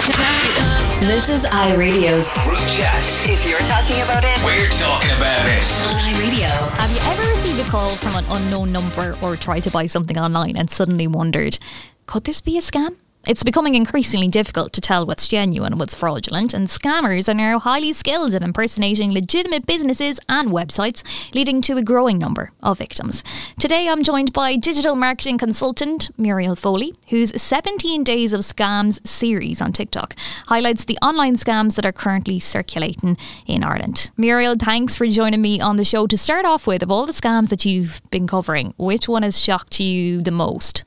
This is iRadio's Group Chat. If you're talking about it, We're talking about it. on iRadio. Have you ever received a call from an unknown number or tried to buy something online and suddenly wondered, could this be a scam? It's becoming increasingly difficult to tell what's genuine and what's fraudulent, and scammers are now highly skilled at impersonating legitimate businesses and websites, leading to a growing number of victims. Today I'm joined by digital marketing consultant Muriel Foley, whose 17 Days of Scams series on TikTok highlights the online scams that are currently circulating in Ireland. Muriel, thanks for joining me on the show. To start off with, of all the scams that you've been covering, which one has shocked you the most?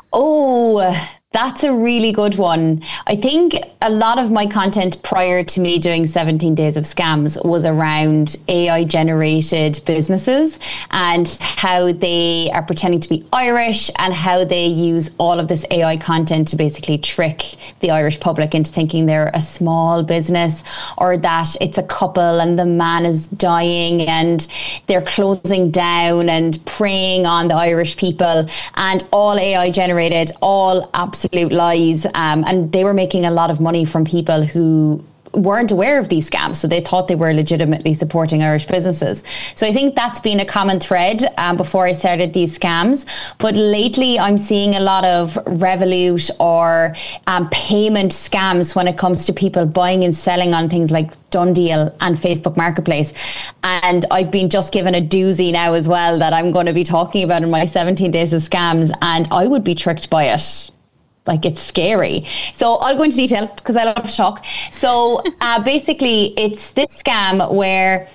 Oh, that's a really good one. I think a lot of my content prior to me doing 17 Days of Scams was around AI generated businesses and how they are pretending to be Irish and how they use all of this AI content to basically trick the Irish public into thinking they're a small business, or that it's a couple and the man is dying and they're closing down and preying on the Irish people, and all AI generated, all absolute lies, and they were making a lot of money from people who weren't aware of these scams, so they thought they were legitimately supporting Irish businesses. So I think that's been a common thread before I started these scams. But lately I'm seeing a lot of Revolut or payment scams when it comes to people buying and selling on things like Done Deal and Facebook Marketplace. And I've been just given a doozy now as well that I'm going to be talking about in my 17 Days of Scams, and I would be tricked by it. Like, it's scary. So I'll go into detail because I love to talk. So basically, it's this scam where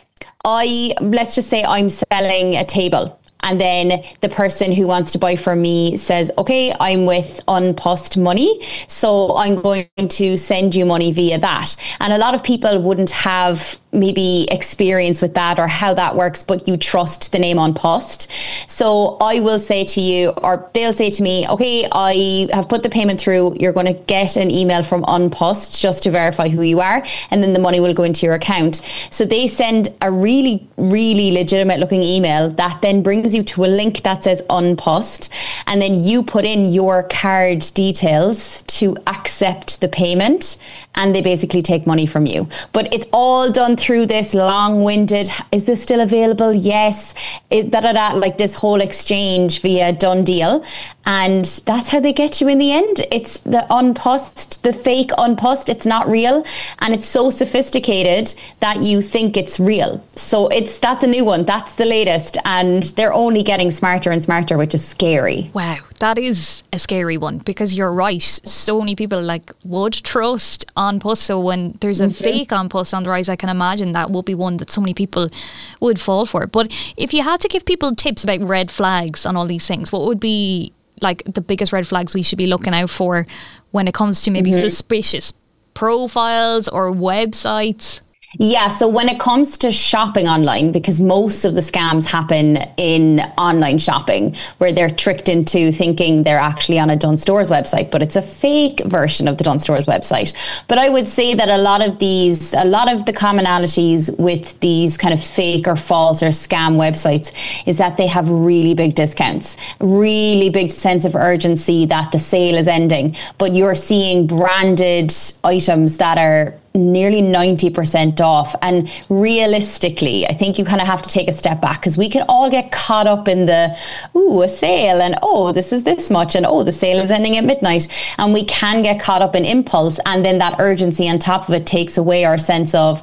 let's just say I'm selling a table. And then the person who wants to buy from me says, okay, I'm with Unpost Money, so I'm going to send you money via that. And a lot of people wouldn't have maybe experience with that or how that works, but you trust the name Unpost. So I will say to you, or they'll say to me, okay, I have put the payment through. You're going to get an email from Unpost just to verify who you are, and then the money will go into your account. So they send a really, really legitimate looking email that then brings you to a link that says Unpost, and then you put in your card details to accept the payment, and they basically take money from you. But it's all done through this long-winded, is this still available? Yes. Like this whole exchange via Done Deal. And that's how they get you in the end. It's the Unpost, the fake Unpost. It's not real. And it's so sophisticated that you think it's real. So that's a new one. That's the latest. And they're only getting smarter and smarter, which is scary. Wow, that is a scary one, because you're right. So many people would trust Unpost. So when there's a fake Unpost on the rise, I can imagine that would be one that so many people would fall for. But if you had to give people tips about red flags on all these things, what would be the biggest red flags we should be looking out for when it comes to maybe suspicious profiles or websites? Yeah, so when it comes to shopping online, because most of the scams happen in online shopping, where they're tricked into thinking they're actually on a Dunnes Stores website, but it's a fake version of the Dunnes Stores website. But I would say that a lot of the commonalities with these kind of fake or false or scam websites is that they have really big discounts, really big sense of urgency that the sale is ending, but you're seeing branded items that are nearly 90% off. And realistically, I think you kind of have to take a step back, because we can all get caught up in the, a sale, and this is this much, and the sale is ending at midnight. And we can get caught up in impulse, and then that urgency on top of it takes away our sense of,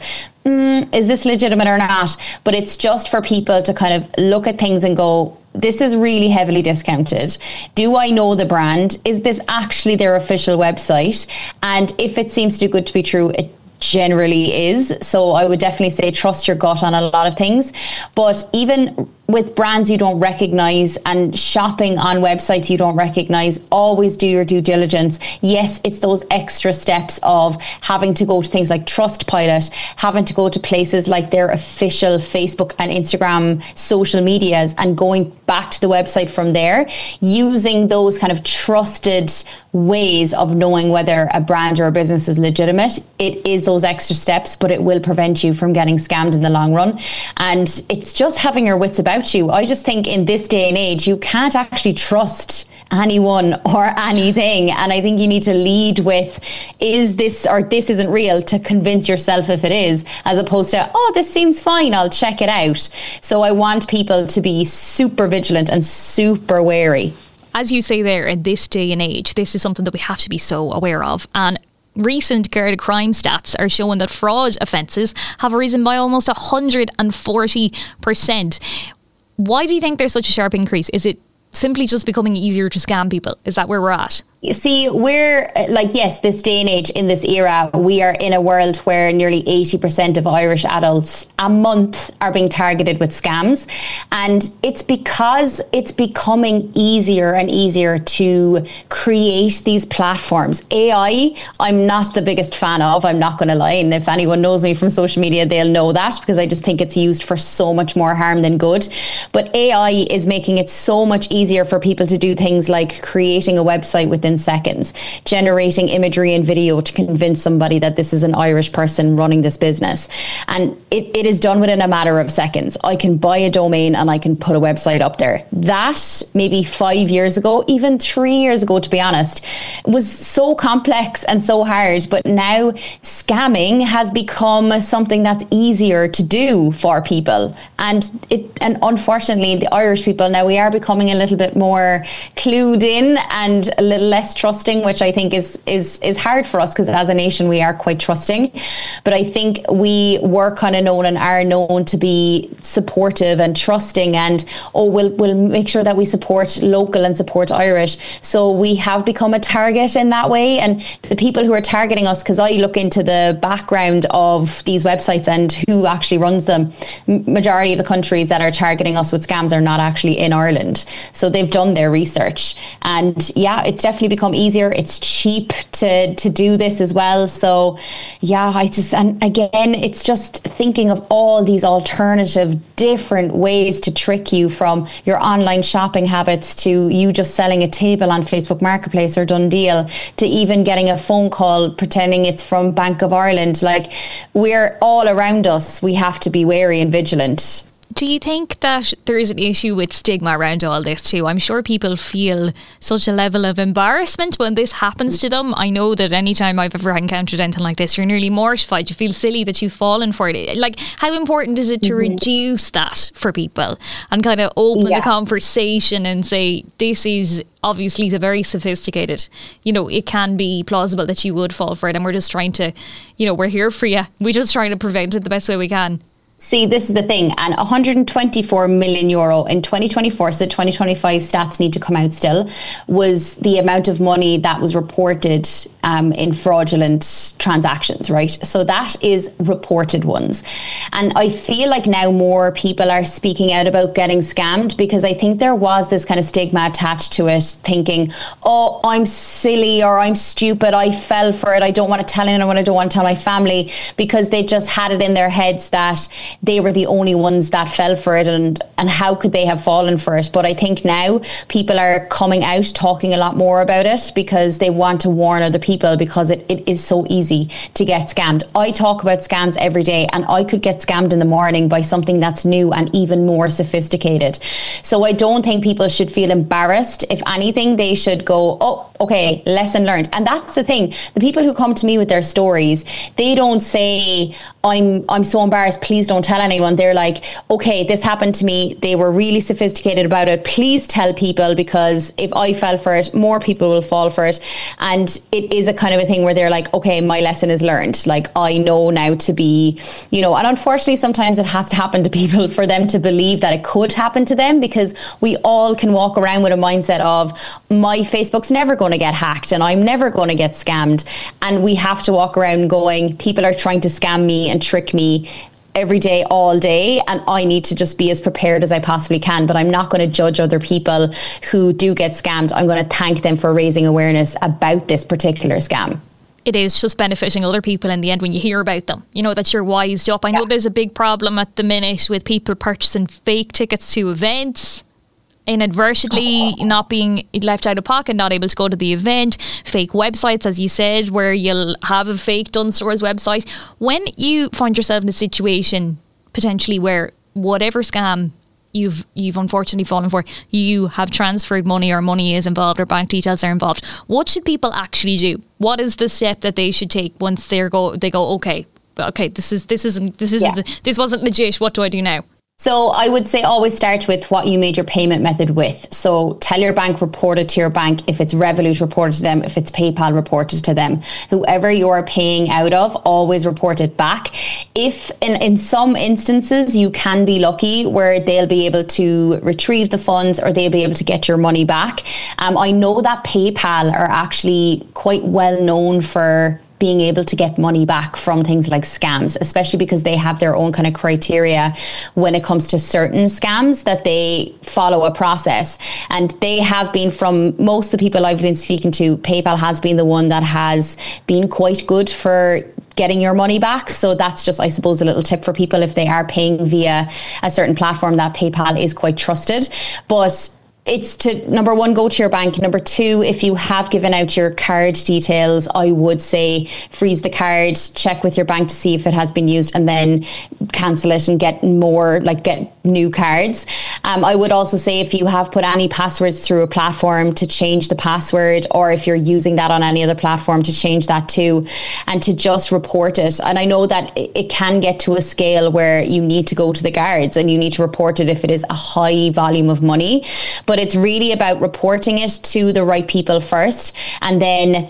is this legitimate or not? But it's just for people to kind of look at things and go, this is really heavily discounted. Do I know the brand? Is this actually their official website? And if it seems too good to be true, it generally is. So I would definitely say trust your gut on a lot of things. But even with brands you don't recognize and shopping on websites you don't recognize, always do your due diligence. Yes, it's those extra steps of having to go to things like Trustpilot, having to go to places like their official Facebook and Instagram social medias and going back to the website from there, using those kind of trusted ways of knowing whether a brand or a business is legitimate. It is those extra steps, but it will prevent you from getting scammed in the long run. And it's just having your wits about about you. I just think in this day and age, you can't actually trust anyone or anything. And I think you need to lead with, is this or this isn't real, to convince yourself if it is, as opposed to, oh, this seems fine, I'll check it out. So I want people to be super vigilant and super wary. As you say there, in this day and age, this is something that we have to be so aware of. And recent Garda crime stats are showing that fraud offences have risen by almost 140%. Why do you think there's such a sharp increase? Is it simply just becoming easier to scam people? Is that where we're at? See, we're like, yes, this day and age, in this era, we are in a world where nearly 80% of Irish adults a month are being targeted with scams. And it's because it's becoming easier and easier to create these platforms. AI, I'm not the biggest fan of, I'm not going to lie. And if anyone knows me from social media, they'll know that, because I just think it's used for so much more harm than good. But AI is making it so much easier for people to do things like creating a website within seconds, generating imagery and video to convince somebody that this is an Irish person running this business. And it is done within a matter of seconds. I can buy a domain and I can put a website up there. That maybe 5 years ago, even 3 years ago, to be honest, was so complex and so hard. But now scamming has become something that's easier to do for people. And unfortunately, the Irish people, now we are becoming a little bit more clued in and a little less trusting, which I think is hard for us, because as a nation we are quite trusting. But I think we were kind of known and are known to be supportive and trusting, and we'll make sure that we support local and support Irish. So we have become a target in that way. And the people who are targeting us, because I look into the background of these websites and who actually runs them, majority of the countries that are targeting us with scams are not actually in Ireland. So they've done their research. And yeah, it's definitely become easier. It's cheap to do this as well. So yeah, and again, it's just thinking of all these alternative different ways to trick you, from your online shopping habits to you just selling a table on Facebook Marketplace or Done Deal, to even getting a phone call pretending it's from Bank of Ireland. Like, we're all around us. We have to be wary and vigilant. Do you think that there is an issue with stigma around all this too? I'm sure people feel such a level of embarrassment when this happens to them. I know that anytime I've ever encountered anything like this, you're nearly mortified. You feel silly that you've fallen for it. Like, how important is it to reduce that for people and kind of open the conversation and say, this is obviously very sophisticated. You know, it can be plausible that you would fall for it, and we're just trying to, you know, we're here for you. We're just trying to prevent it the best way we can. See, this is the thing, and 124 million euro in 2024, so 2025 stats need to come out still, was the amount of money that was reported in fraudulent transactions, right? So that is reported ones. And I feel like now more people are speaking out about getting scammed, because I think there was this kind of stigma attached to it, thinking, oh, I'm silly or I'm stupid, I fell for it, I don't want to tell anyone, I don't want to tell my family, because they just had it in their heads that they were the only ones that fell for it, and how could they have fallen for it? But I think now people are coming out, talking a lot more about it, because they want to warn other people, because it is so easy to get scammed. I talk about scams every day, and I could get scammed in the morning by something that's new and even more sophisticated. So I don't think people should feel embarrassed. If anything, they should go, oh, okay, lesson learned. And that's the thing. The people who come to me with their stories, they don't say, I'm so embarrassed, please don't tell anyone. They're like, okay, this happened to me. They were really sophisticated about it. Please tell people, because if I fell for it, more people will fall for it. And it is a kind of a thing where they're like, okay, my lesson is learned. Like, I know now to be, you know, and unfortunately sometimes it has to happen to people for them to believe that it could happen to them, because we all can walk around with a mindset of, my Facebook's never going to get hacked and I'm never going to get scammed. And we have to walk around going, people are trying to scam me and trick me every day, all day, and I need to just be as prepared as I possibly can. But I'm not going to judge other people who do get scammed. I'm going to thank them for raising awareness about this particular scam. It is just benefiting other people in the end when you hear about them. You know, that you're wised up. I know there's a big problem at the minute with people purchasing fake tickets to events, inadvertently not being left out of pocket, not able to go to the event, fake websites, as you said, where you'll have a fake Dunstores website. When you find yourself in a situation potentially where whatever scam you've unfortunately fallen for, you have transferred money or money is involved or bank details are involved. What should people actually do? What is the step that they should take once they go, okay, this wasn't legit. What do I do now? So I would say always start with what you made your payment method with. So tell your bank, report it to your bank. If it's Revolut, report it to them. If it's PayPal, report it to them. Whoever you're paying out of, always report it back. If in some instances you can be lucky where they'll be able to retrieve the funds or they'll be able to get your money back. I know that PayPal are actually quite well known for being able to get money back from things like scams, especially because they have their own kind of criteria when it comes to certain scams that they follow a process. And they have been, from most of the people I've been speaking to, PayPal has been the one that has been quite good for getting your money back. So that's just, I suppose, a little tip for people if they are paying via a certain platform, that PayPal is quite trusted. But it's to, number one, go to your bank. Number two, if you have given out your card details, I would say freeze the card, check with your bank to see if it has been used, and then cancel it and get new cards. I would also say if you have put any passwords through a platform, to change the password, or if you're using that on any other platform, to change that too, and to just report it. And I know that it can get to a scale where you need to go to the guards and you need to report it if it is a high volume of money. But it's really about reporting it to the right people first, and then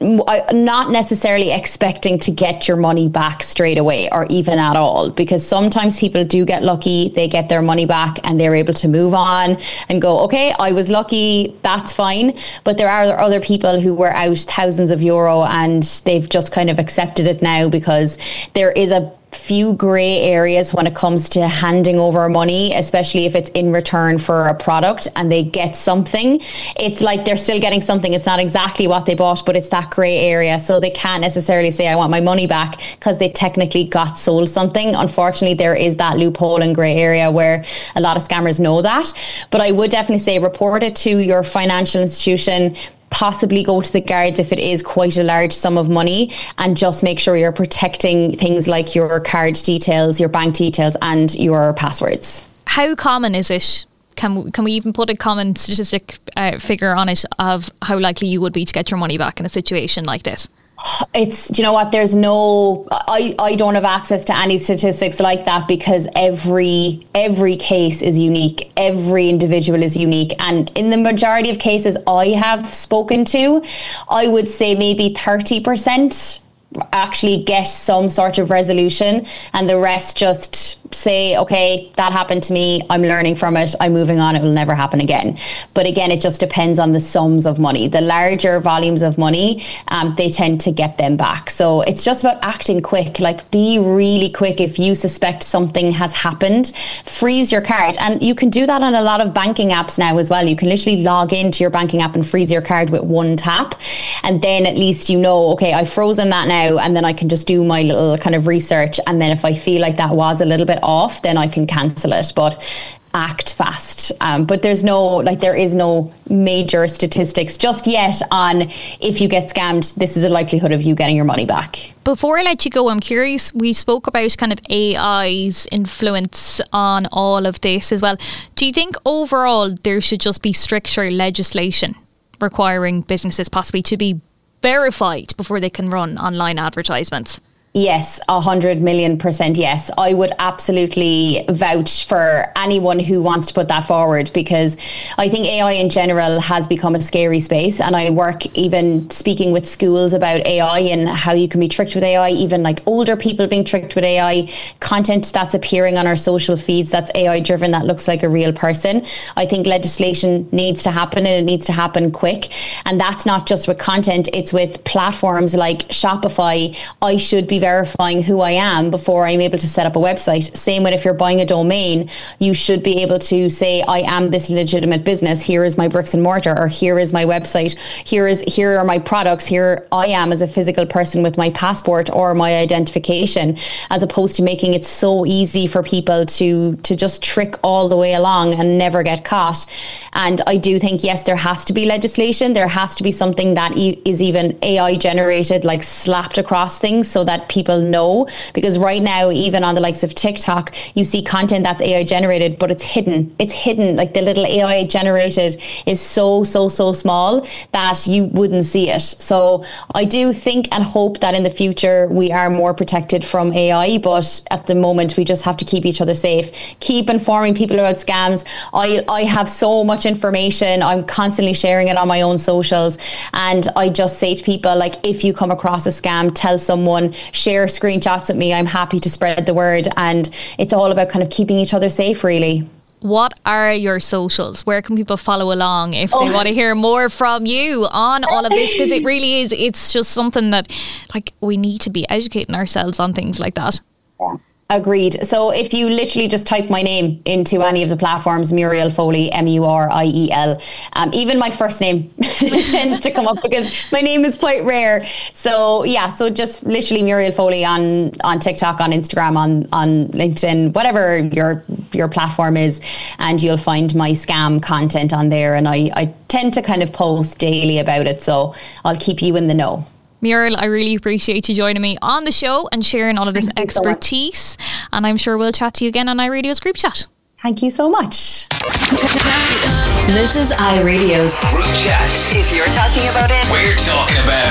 not necessarily expecting to get your money back straight away or even at all, because sometimes people do get lucky, they get their money back and they're able to move on and go, okay, I was lucky, that's fine. But there are other people who were out thousands of euro and they've just kind of accepted it now, because there is a few grey areas when it comes to handing over money, especially if it's in return for a product and they get something. It's like they're still getting something. It's not exactly what they bought, but it's that grey area. So they can't necessarily say, I want my money back, because they technically got sold something. Unfortunately, there is that loophole and grey area where a lot of scammers know that. But I would definitely say report it to your financial institution, possibly go to the guards if it is quite a large sum of money, and just make sure you're protecting things like your card details, your bank details, and your passwords. How common is it? Can we even put a common statistic figure on it of how likely you would be to get your money back in a situation like this? It's, do you know what, there's no, I don't have access to any statistics like that, because every case is unique. Every individual is unique. And in the majority of cases I have spoken to, I would say maybe 30% actually get some sort of resolution, and the rest just say, okay, that happened to me, I'm learning from it, I'm moving on, it will never happen again. But again, it just depends on the sums of money. The larger volumes of money, they tend to get them back. So it's just about acting quick. Like, be really quick. If you suspect something has happened, freeze your card. And you can do that on a lot of banking apps now as well. You can literally log into your banking app and freeze your card with one tap, and then at least you know, okay, I've frozen that now, and then I can just do my little kind of research, and then if I feel like that was a little bit off, then I can cancel it. But act fast. But there is no major statistics just yet on, if you get scammed, this is a likelihood of you getting your money back. Before I let you go, I'm curious, we spoke about kind of AI's influence on all of this as well. Do you think overall there should just be stricter legislation requiring businesses possibly to be verified before they can run online advertisements? Yes, 100,000,000% yes. I would absolutely vouch for anyone who wants to put that forward, because I think AI in general has become a scary space. And I work even speaking with schools about AI and how you can be tricked with AI, even like older people being tricked with AI, content that's appearing on our social feeds that's AI driven, that looks like a real person. I think legislation needs to happen, and it needs to happen quick. And that's not just with content, it's with platforms like Shopify. I should be verifying who I am before I'm able to set up a website. Same with if you're buying a domain, you should be able to say, I am this legitimate business, here is my bricks and mortar, or here is my website, here are my products, here I am as a physical person with my passport or my identification, as opposed to making it so easy for people to just trick all the way along and never get caught. And I do think, yes, there has to be legislation. There has to be something that is even AI generated, like slapped across things, so that people know, because right now, even on the likes of TikTok, you see content that's AI generated, but it's hidden. It's hidden. Like the little AI generated is so small that you wouldn't see it. So I do think and hope that in the future we are more protected from AI, but at the moment we just have to keep each other safe. Keep informing people about scams. I have so much information. I'm constantly sharing it on my own socials, and I just say to people, like, if you come across a scam, tell someone, share screenshots with me. I'm happy to spread the word, and it's all about kind of keeping each other safe, really. What are your socials? Where can people follow along if they want to hear more from you on all of this? Because it really is, it's just something that, like, we need to be educating ourselves on things like that. Yeah. Agreed. So if you literally just type my name into any of the platforms, Muriel Foley, Muriel, even my first name tends to come up because my name is quite rare. So yeah, so just literally Muriel Foley on TikTok, on Instagram, on LinkedIn, whatever your platform is, and you'll find my scam content on there. And I tend to kind of post daily about it, so I'll keep you in the know. Muriel, I really appreciate you joining me on the show and sharing all of this expertise. And I'm sure we'll chat to you again on iRadio's group chat. Thank you so much. This is iRadio's Group chat. If you're talking about it, We're talking about